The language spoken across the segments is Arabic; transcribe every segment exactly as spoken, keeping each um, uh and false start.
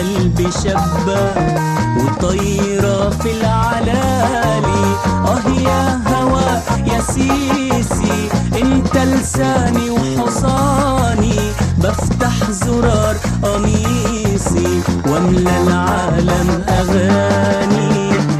قلبي شابة وطايرة في العلالي. اه يا هوا يا سيسي انت لساني وحصاني، بفتح زرار قميصي واملى العالم اغاني.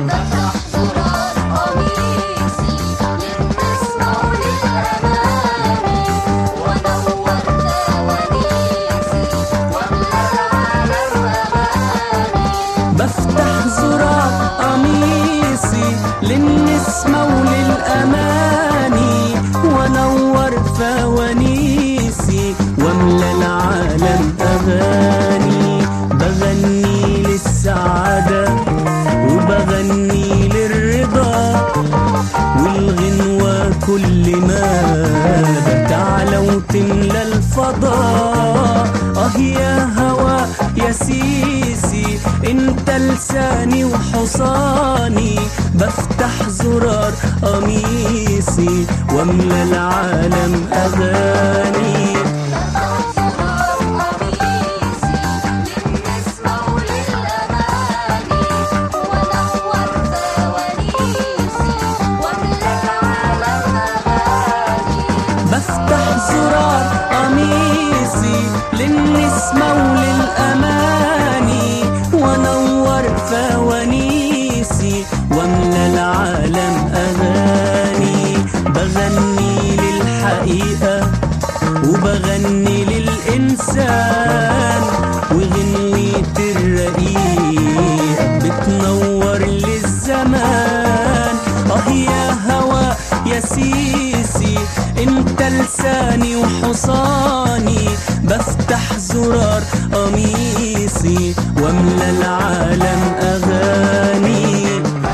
بفتح زرار قميصي للنسمة وللأماني، وانور فوانيسي واملى العالم أغاني. بغني للسعادة وبغني للرضا، والغنوة كل ما تعلى وتملى الفضاء. اه يا هوا يا سيسي انت لساني وحصاني، بفتح زرار قميصي واملى العالم اغاني. بفتح زرار قميصي للنسمة وللأماني، وانور فوانيسي واملى العالم أغاني. بغني للحقيقة وبغني للإنسان، وغنوة الرقيق بتنور للزمان. اه يا هوا يا سيسي انت لساني وحصاني، بفتح زرار قميصي واملى العالم اغاني.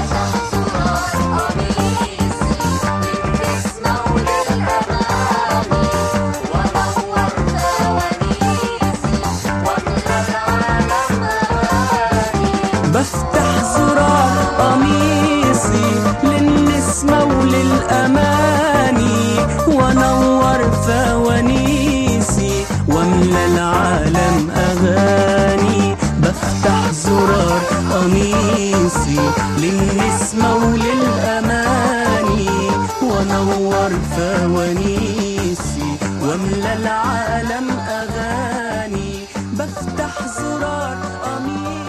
بفتح زرار قميصي للنسمة وللأماني، وانور فوانيسي واملى العالم أغاني. بفتح زرار قميصي للنسمة وللأماني، وانور فوانيسي واملى العالم أغاني. بفتح زرار قميصي